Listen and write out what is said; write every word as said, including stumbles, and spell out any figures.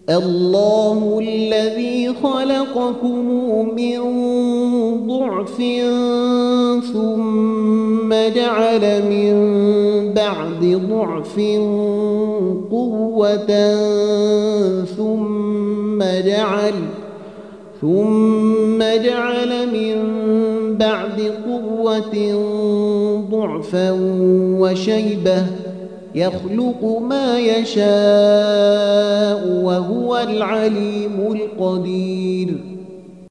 الله الذي خلقكم من ضعف ثم جعل من بعد ضعف قوة ثم جعل ثم جعل من بعد قوة ضعفا وشيبة يخلق ما يشاء وهو العليم القدير.